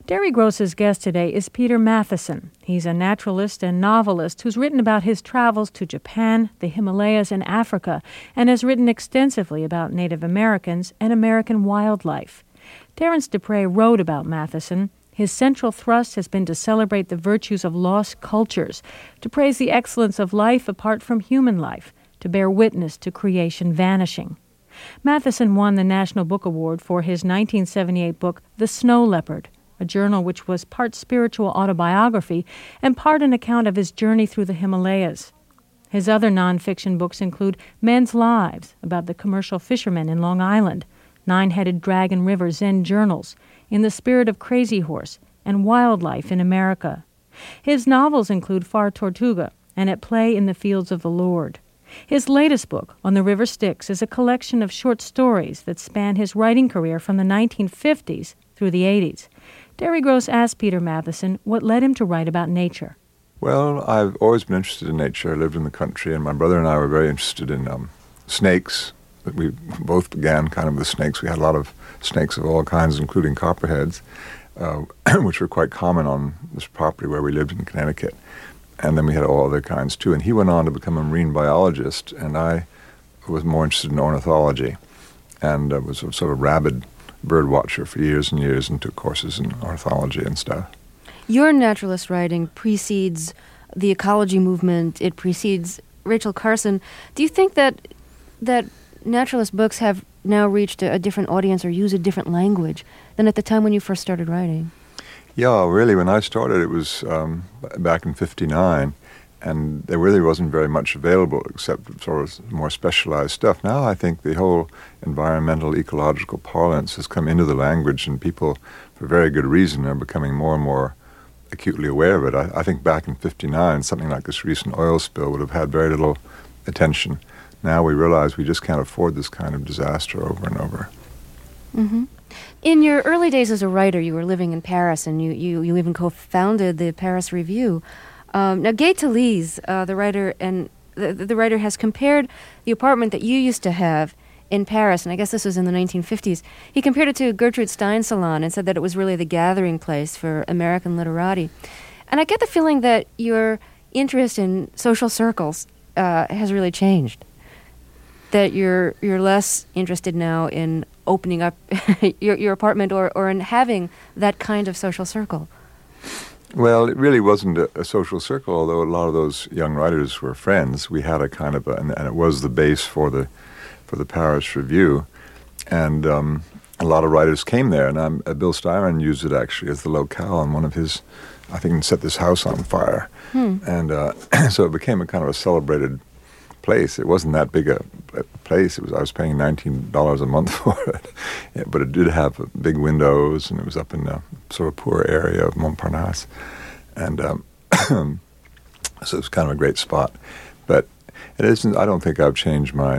Derry Gross's guest today is Peter Matthiessen. He's a naturalist and novelist who's written about his travels to Japan, the Himalayas, and Africa, and has written extensively about Native Americans and American wildlife. Terence Dupre wrote about Matthiessen. His central thrust has been to celebrate the virtues of lost cultures, to praise the excellence of life apart from human life, to bear witness to creation vanishing. Matthiessen won the National Book Award for his 1978 book, The Snow Leopard, a journal which was part spiritual autobiography and part an account of his journey through the Himalayas. His other nonfiction books include Men's Lives, about the commercial fishermen in Long Island, Nine-Headed Dragon River Zen Journals, In the Spirit of Crazy Horse, and Wildlife in America. His novels include Far Tortuga and At Play in the Fields of the Lord. His latest book, On the River Styx, is a collection of short stories that span his writing career from the 1950s through the 80s. Derry Gross asked Peter Matthiessen what led him to write about nature. Well, I've always been interested in nature. I lived in the country, and my brother and I were very interested in snakes. We both began kind of with snakes. We had a lot of snakes of all kinds, including copperheads, which were quite common on this property where we lived in Connecticut. And then we had all other kinds, too. And he went on to become a marine biologist, and I was more interested in ornithology and was a sort of rabid bird watcher for years and years and took courses in ornithology and stuff. Your naturalist writing precedes the ecology movement. It precedes Rachel Carson. Do you think that naturalist books have now reached a different audience or use a different language than at the time when you first started writing? Yeah, really. When I started, it was back in '59, and there really wasn't very much available except sort of more specialized stuff. Now I think the whole environmental, ecological parlance has come into the language, and people, for very good reason, are becoming more and more acutely aware of it. I think back in '59, something like this recent oil spill would have had very little attention. Now we realize we just can't afford this kind of disaster over and over. Mm-hmm. In your early days as a writer, you were living in Paris, and you even co-founded the Paris Review. Now, Gay Talese, the writer, and the writer has compared the apartment that you used to have in Paris, and I guess this was in the 1950s. He compared it to Gertrude Stein's salon and said that it was really the gathering place for American literati. And I get the feeling that your interest in social circles has really changed. That you're less interested now in opening up your apartment or in having that kind of social circle. Well, it really wasn't a social circle, although a lot of those young writers were friends. We had a kind of and it was the base for the Paris Review, and a lot of writers came there. And Bill Styron used it actually as the locale on one of his, I think, set this house on fire, and so it became a kind of a celebrated place. It wasn't that big a place. I was paying $19 a month for it, yeah, but it did have big windows, and it was up in the sort of poor area of Montparnasse, and so it was kind of a great spot. But it isn't. I don't think I've changed my.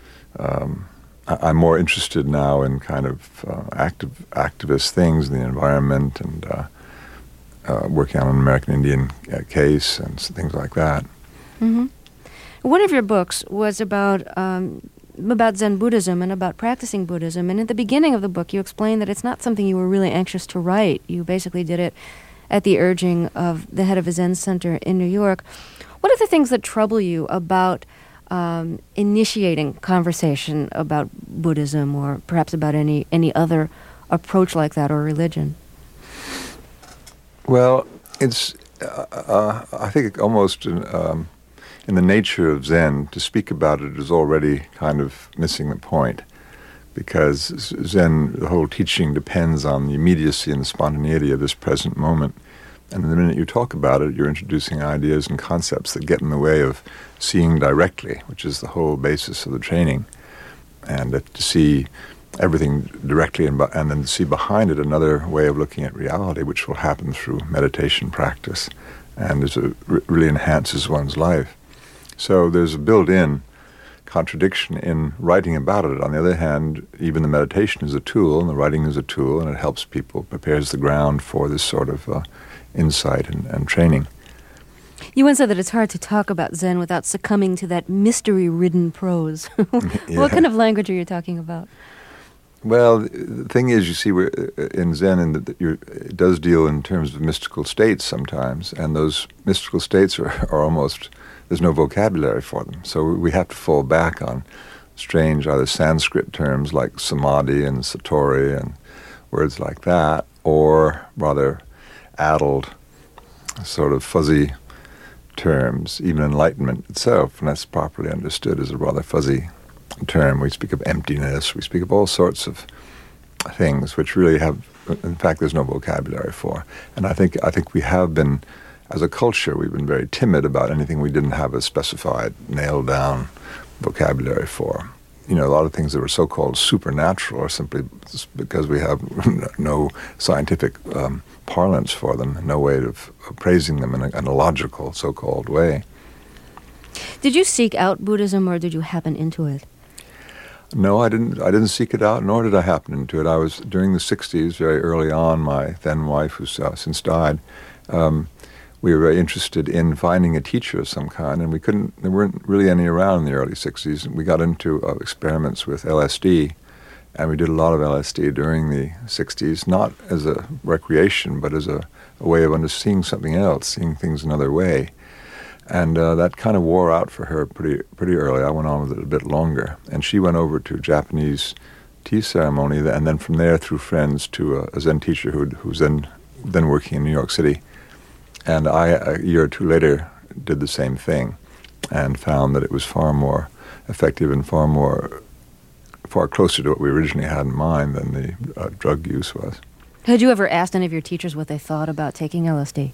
I'm more interested now in kind of activist things in the environment and working on an American Indian case and things like that. Mm-hmm. One of your books was about Zen Buddhism and about practicing Buddhism. And at the beginning of the book, you explained that it's not something you were really anxious to write. You basically did it at the urging of the head of a Zen center in New York. What are the things that trouble you about initiating conversation about Buddhism or perhaps about any other approach like that or religion? Well, it's, I think almost in the nature of Zen, to speak about it is already kind of missing the point, because Zen, the whole teaching depends on the immediacy and the spontaneity of this present moment. And the minute you talk about it, you're introducing ideas and concepts that get in the way of seeing directly, which is the whole basis of the training. And to see everything directly and then to see behind it another way of looking at reality, which will happen through meditation practice, and really enhances one's life. So there's a built-in contradiction in writing about it. On the other hand, even the meditation is a tool, and the writing is a tool, and it helps people, prepares the ground for this sort of insight and training. You once said that it's hard to talk about Zen without succumbing to that mystery-ridden prose. Yeah. What kind of language are you talking about? Well, the thing is, you see, we're in Zen, and it does deal in terms of mystical states sometimes, and those mystical states are almost, there's no vocabulary for them. So we have to fall back on strange either Sanskrit terms like samadhi and satori and words like that, or rather addled, sort of fuzzy terms. Even enlightenment itself, when that's properly understood, is a rather fuzzy term. We speak of emptiness, we speak of all sorts of things which really have, in fact, there's no vocabulary for. And I think we have been, as a culture, we've been very timid about anything we didn't have a specified, nailed down vocabulary for. You know, a lot of things that were so-called supernatural are simply because we have no scientific parlance for them, no way of praising them in a logical, so-called way. Did you seek out Buddhism, or did you happen into it? No, I didn't seek it out, nor did I happen into it. I was, during the 60s, very early on, my then wife, who's since died, we were very interested in finding a teacher of some kind, and there weren't really any around in the early 60s. And we got into experiments with LSD, and we did a lot of LSD during the 60s, not as a recreation, but as a way of seeing something else, seeing things another way. And that kind of wore out for her pretty early. I went on with it a bit longer. And she went over to a Japanese tea ceremony, and then from there, through friends, to a Zen teacher who's then working in New York City. And I, a year or two later, did the same thing and found that it was far more effective and far closer to what we originally had in mind than the drug use was. Had you ever asked any of your teachers what they thought about taking LSD?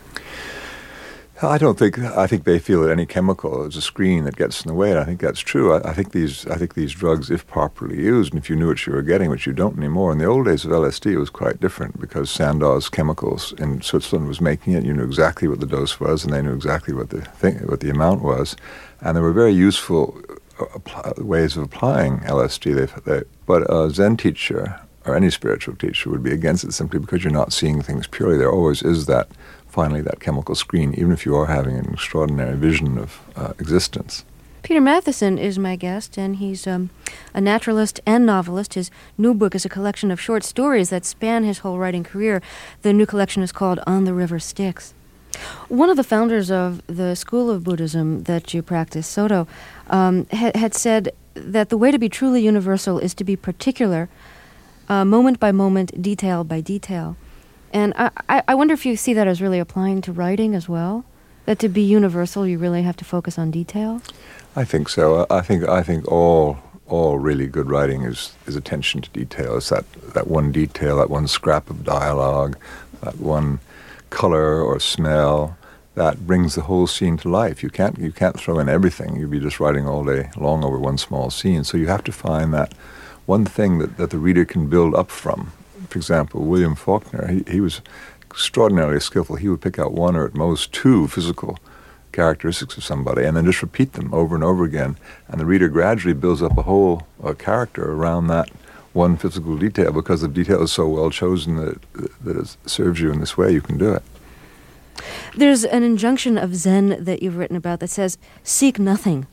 I think they feel that any chemical is a screen that gets in the way, and I think that's true. I think these drugs, if properly used, and if you knew what you were getting, which you don't anymore. In the old days of LSD, it was quite different because Sandoz Chemicals in Switzerland was making it. You knew exactly what the dose was, and they knew exactly what the amount was, and there were very useful ways of applying LSD. But a Zen teacher or any spiritual teacher would be against it simply because you're not seeing things purely. There always is finally that chemical screen, even if you are having an extraordinary vision of existence. Peter Matthiessen is my guest, and he's a naturalist and novelist. His new book is a collection of short stories that span his whole writing career. The new collection is called On the River Styx. One of the founders of the school of Buddhism that you practice, Soto, had said that the way to be truly universal is to be particular, moment by moment, detail by detail. And I wonder if you see that as really applying to writing as well, that to be universal, you really have to focus on detail? I think so. I think all really good writing is attention to detail. It's that one detail, that one scrap of dialogue, that one color or smell that brings the whole scene to life. You can't throw in everything. You'd be just writing all day long over one small scene. So you have to find that one thing that the reader can build up from. For example, William Faulkner, he was extraordinarily skillful. He would pick out one or at most two physical characteristics of somebody and then just repeat them over and over again. And the reader gradually builds up a whole character around that one physical detail because the detail is so well chosen that it serves you in this way. You can do it. There's an injunction of Zen that you've written about that says, seek nothing.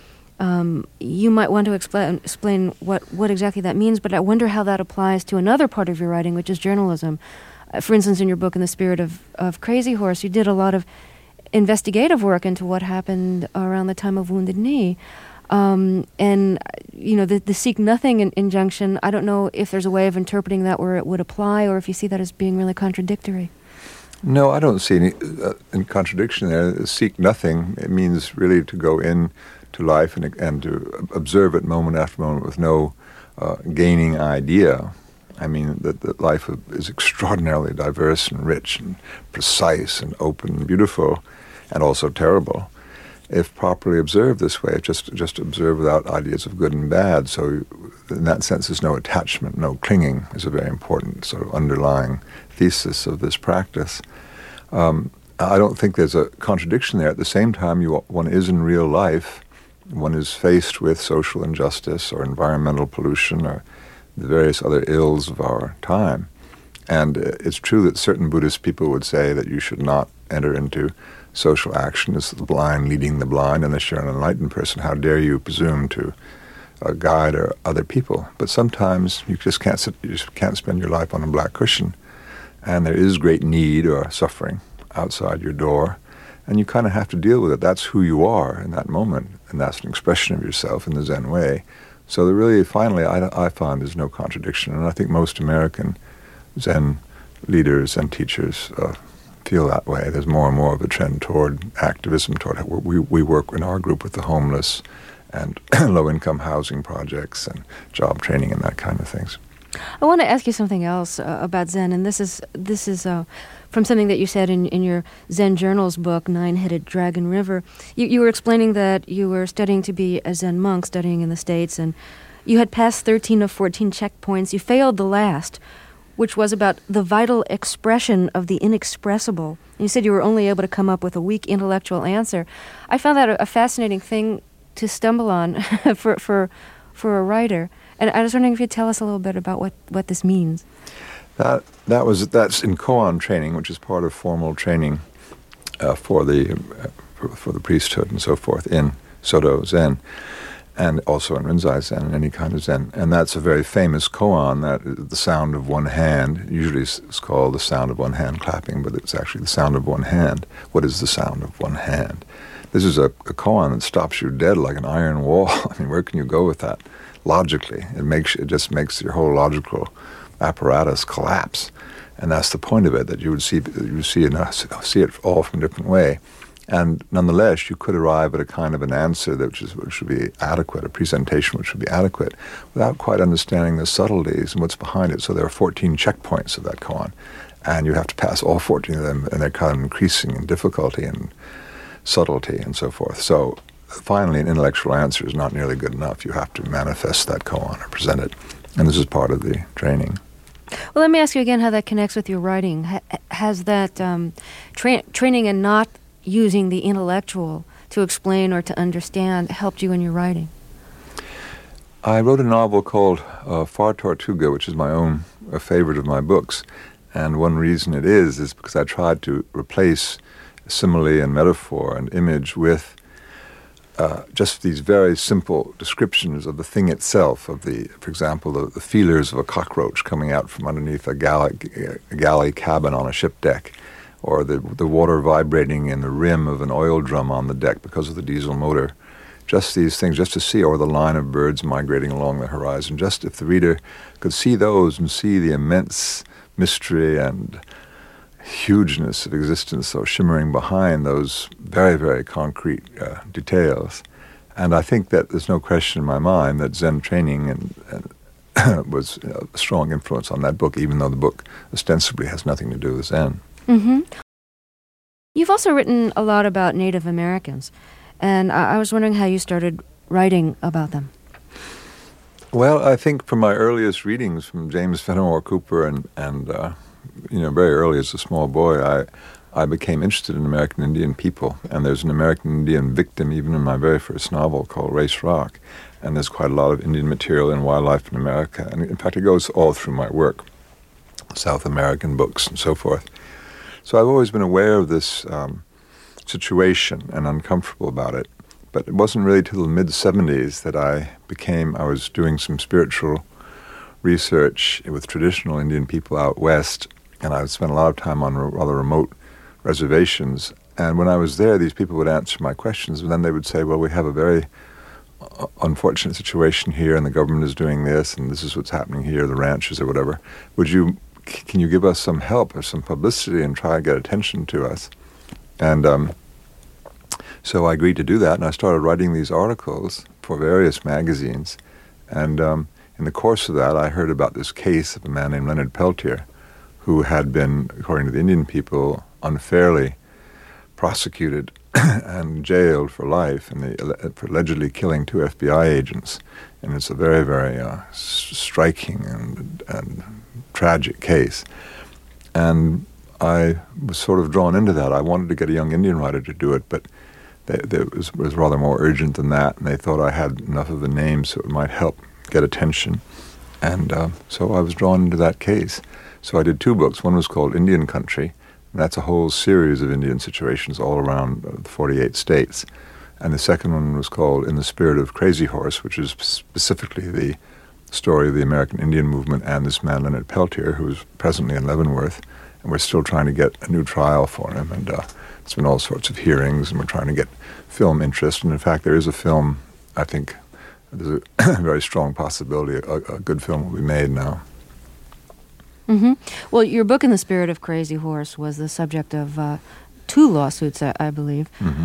You might want to explain what exactly that means, but I wonder how that applies to another part of your writing, which is journalism. For instance, in your book, In the Spirit of Crazy Horse, you did a lot of investigative work into what happened around the time of Wounded Knee. And, you know, the seek nothing injunction, I don't know if there's a way of interpreting that where it would apply or if you see that as being really contradictory. No, I don't see any contradiction there. Seek nothing, it means really to go in to life and to observe it moment after moment with no gaining idea. I mean, that life is extraordinarily diverse and rich and precise and open and beautiful and also terrible if properly observed this way, just observe without ideas of good and bad. So in that sense, there's no attachment, no clinging is a very important sort of underlying thesis of this practice. I don't think there's a contradiction there. At the same time, one is in real life, one is faced with social injustice or environmental pollution or the various other ills of our time. And it's true that certain Buddhist people would say that you should not enter into social action as the blind leading the blind, unless you're an enlightened person. How dare you presume to guide or other people. But sometimes you just can't spend your life on a black cushion, and there is great need or suffering outside your door, and you kind of have to deal with it. That's who you are in that moment, and that's an expression of yourself in the Zen way. So there really, finally, I find there's no contradiction, and I think most American Zen leaders and teachers feel that way. There's more and more of a trend toward activism, we work in our group with the homeless and low-income housing projects and job training and that kind of things. I want to ask you something else about Zen, and this is from something that you said in your Zen Journals book, Nine-Headed Dragon River. You were explaining that you were studying to be a Zen monk, studying in the States, and you had passed 13 of 14 checkpoints. You failed the last, which was about the vital expression of the inexpressible. And you said you were only able to come up with a weak intellectual answer. I found that a fascinating thing to stumble on for a writer. And I was wondering if you'd tell us a little bit about what this means. That's in koan training, which is part of formal training for the priesthood and so forth in Soto Zen, and also in Rinzai Zen and any kind of Zen. And that's a very famous koan, that is the sound of one hand. Usually it's called the sound of one hand clapping, but it's actually the sound of one hand. What is the sound of one hand? This is a koan that stops you dead like an iron wall. I mean, where can you go with that? Logically, it just makes your whole logical apparatus collapse, and that's the point of it. That you would see it all from a different way, and nonetheless, you could arrive at a kind of an answer which would be adequate, a presentation which would be adequate, without quite understanding the subtleties and what's behind it. So there are 14 checkpoints of that koan, and you have to pass all 14 of them, and they're kind of increasing in difficulty and subtlety and so forth. So finally, an intellectual answer is not nearly good enough. You have to manifest that koan or present it. And this is part of the training. Well, let me ask you again how that connects with your writing. Has that training and not using the intellectual to explain or to understand helped you in your writing? I wrote a novel called Far Tortuga, which is a favorite of my books. And one reason it is because I tried to replace simile and metaphor and image with just these very simple descriptions of the thing itself, for example, the feelers of a cockroach coming out from underneath a galley cabin on a ship deck, or the water vibrating in the rim of an oil drum on the deck because of the diesel motor. Just these things, just to see, or the line of birds migrating along the horizon. Just if the reader could see those and see the immense mystery and hugeness of existence so shimmering behind those very, very concrete details. And I think that there's no question in my mind that Zen training was a strong influence on that book, even though the book ostensibly has nothing to do with Zen. Mm-hmm. You've also written a lot about Native Americans, and I was wondering how you started writing about them. Well, I think from my earliest readings from James Fenimore Cooper and very early as a small boy, I became interested in American Indian people. And there's an American Indian victim even in my very first novel called Race Rock. And there's quite a lot of Indian material in wildlife in America. And in fact, it goes all through my work, South American books and so forth. So I've always been aware of this situation and uncomfortable about it. But it wasn't really till the mid-'70s that I was doing some spiritual research with traditional Indian people out west, and I spent a lot of time on rather remote reservations. And when I was there, these people would answer my questions, and then they would say, well, we have a very unfortunate situation here, and the government is doing this, and this is what's happening here, the ranches or whatever. Can you give us some help or some publicity and try to get attention to us? And so I agreed to do that, and I started writing these articles for various magazines. And in the course of that, I heard about this case of a man named Leonard Peltier, who had been, according to the Indian people, unfairly prosecuted and jailed for life for allegedly killing 2 FBI agents. And it's a very, very striking and tragic case. And I was sort of drawn into that. I wanted to get a young Indian writer to do it, but it was rather more urgent than that, and they thought I had enough of a name so it might help get attention. And so I was drawn into that case. So I did 2 books. One was called Indian Country, and that's a whole series of Indian situations all around the 48 states. And the second one was called In the Spirit of Crazy Horse, which is specifically the story of the American Indian movement and this man, Leonard Peltier, who is presently in Leavenworth. And we're still trying to get a new trial for him. And it's been all sorts of hearings, and we're trying to get film interest. And in fact, there is a film, I think, there's a very strong possibility a good film will be made now. Mm-hmm. Well, your book, In the Spirit of Crazy Horse, was the subject of 2 lawsuits, I believe,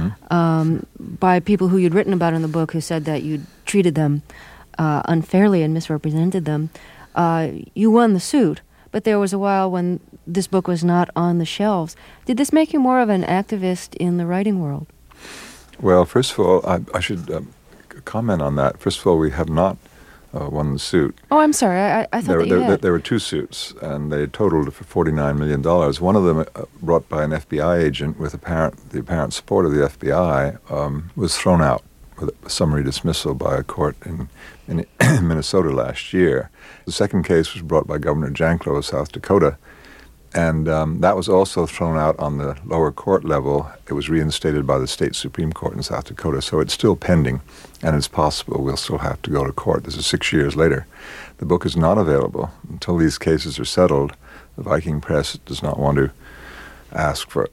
by people who you'd written about in the book who said that you'd treated them unfairly and misrepresented them. You won the suit, but there was a while when this book was not on the shelves. Did this make you more of an activist in the writing world? Well, first of all, I should comment on that. First of all, we have not won the suit. Oh, I'm sorry. I thought that you had. There were 2 suits, and they totaled for $49 million. One of them, brought by an FBI agent with the apparent support of the FBI, was thrown out with a summary dismissal by a court in Minnesota last year. The second case was brought by Governor Janklow of South Dakota, and that was also thrown out on the lower court level. It was reinstated by the state Supreme Court in South Dakota, so it's still pending, and it's possible we'll still have to go to court. This is 6 years later. The book is not available until these cases are settled. The Viking press does not want to ask for,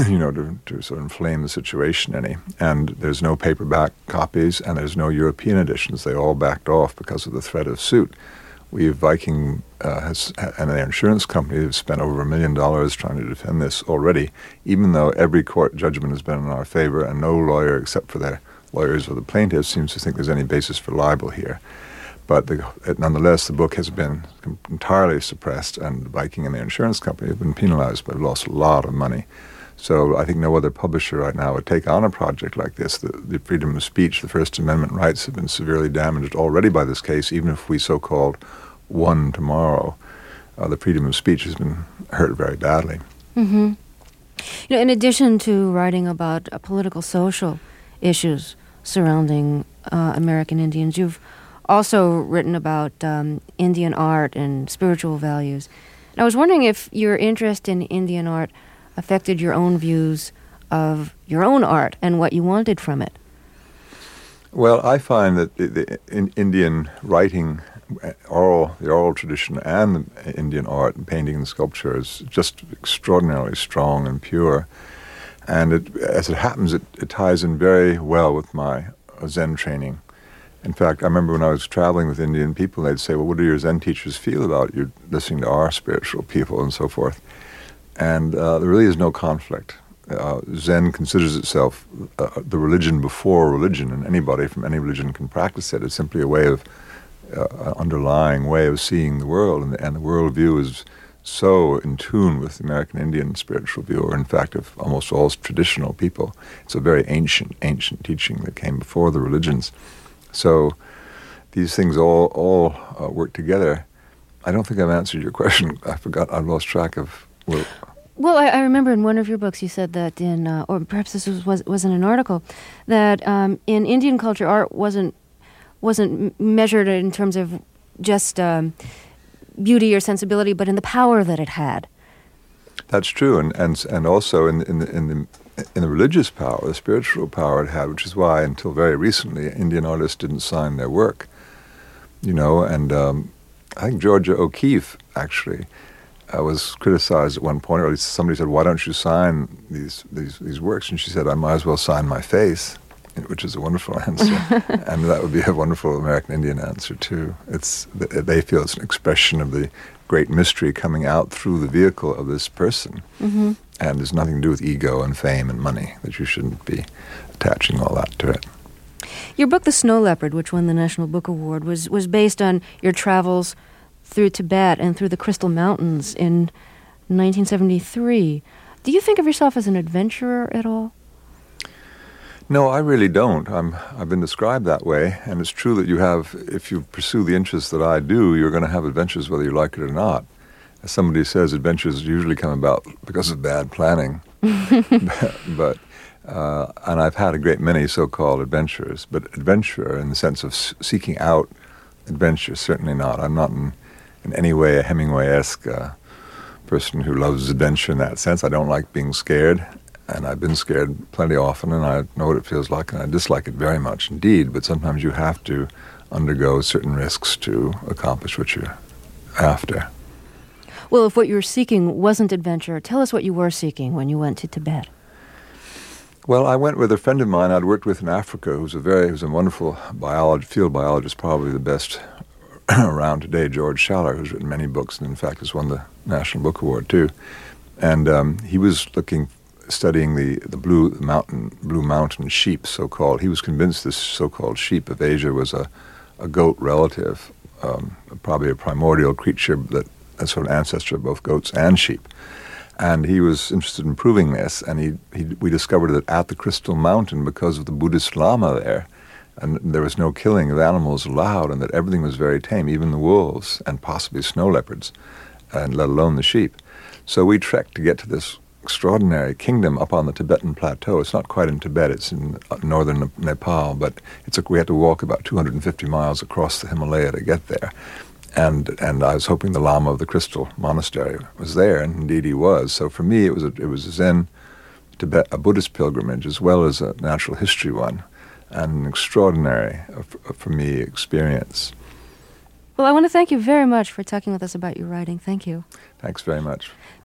to sort of inflame the situation any. And there's no paperback copies, and there's no European editions. They all backed off because of the threat of suit. Viking and their insurance company have spent over $1 million trying to defend this already, even though every court judgment has been in our favor, and no lawyer except for their lawyers or the plaintiffs seems to think there's any basis for libel here. But nonetheless, the book has been entirely suppressed, and Viking and their insurance company have been penalized, but lost a lot of money. So I think no other publisher right now would take on a project like this. The freedom of speech, the First Amendment rights have been severely damaged already by this case, even if we so-called won tomorrow. The freedom of speech has been hurt very badly. Mm-hmm. In addition to writing about political, social issues surrounding American Indians, you've also written about Indian art and spiritual values. And I was wondering if your interest in Indian art affected your own views of your own art and what you wanted from it. Well, I find that in Indian writing, the oral tradition and the Indian art and painting and sculpture is just extraordinarily strong and pure. And as it happens, it ties in very well with my Zen training. In fact, I remember when I was traveling with Indian people, they'd say, well, what do your Zen teachers feel about you listening to our spiritual people and so forth? And there really is no conflict. Zen considers itself the religion before religion, and anybody from any religion can practice it. It's simply a way of, an underlying way of seeing the world, and the worldview is so in tune with the American Indian spiritual view, or in fact of almost all traditional people. It's a very ancient teaching that came before the religions. So these things all work together. I don't think I've answered your question. I've lost track of... Well, I remember in one of your books you said that or perhaps this was in an article, that in Indian culture art wasn't measured in terms of just beauty or sensibility, but in the power that it had. That's true, and also in the religious power, the spiritual power it had, which is why until very recently Indian artists didn't sign their work, and I think Georgia O'Keeffe actually was criticized at one point, or at least somebody said, why don't you sign these works? And she said, I might as well sign my face, which is a wonderful answer. And that would be a wonderful American Indian answer, too. They feel it's an expression of the great mystery coming out through the vehicle of this person. Mm-hmm. And there's nothing to do with ego and fame and money, that you shouldn't be attaching all that to it. Your book, The Snow Leopard, which won the National Book Award, was based on your travels through Tibet and through the Crystal Mountains in 1973. Do you think of yourself as an adventurer at all? No, I really don't. I've been described that way, and it's true that if you pursue the interests that I do, you're going to have adventures whether you like it or not. As somebody says, adventures usually come about because of bad planning. But and I've had a great many so-called adventures, but adventurer in the sense of seeking out adventure, certainly not. I'm not in any way a Hemingway-esque person who loves adventure in that sense. I don't like being scared, And I've been scared plenty often, and I know what it feels like, and I dislike it very much indeed. But sometimes you have to undergo certain risks to accomplish what you're after. Well, if what you were seeking wasn't adventure, tell us what you were seeking when you went to Tibet. Well, I went with a friend of mine I'd worked with in Africa who was a wonderful field biologist, probably the best around today, George Schaller, who's written many books and in fact has won the National Book Award too. And he was studying the Blue Mountain sheep, so-called. He was convinced this so-called sheep of Asia was a goat relative, probably a primordial creature that a sort of ancestor of both goats and sheep. And he was interested in proving this, and we discovered that at the Crystal Mountain, because of the Buddhist Lama there, and there was no killing of animals allowed, and that everything was very tame, even the wolves, and possibly snow leopards, and let alone the sheep. So we trekked to get to this extraordinary kingdom up on the Tibetan plateau. It's not quite in Tibet, it's in northern Nepal, but we had to walk about 250 miles across the Himalaya to get there. And I was hoping the Lama of the Crystal Monastery was there, and indeed he was. So for me, it was a Zen Tibet, a Buddhist pilgrimage, as well as a natural history one, and an extraordinary, for me, experience. Well, I want to thank you very much for talking with us about your writing. Thank you. Thanks very much.